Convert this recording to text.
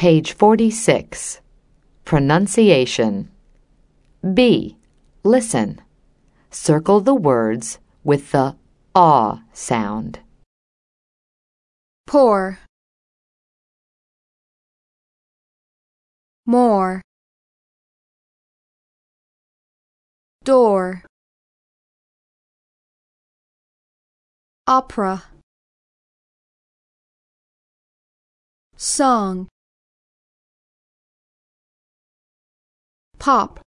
Page 46. Pronunciation. B. Listen. Circle the words with the ah sound. Pour, more, door, opera, song, pop.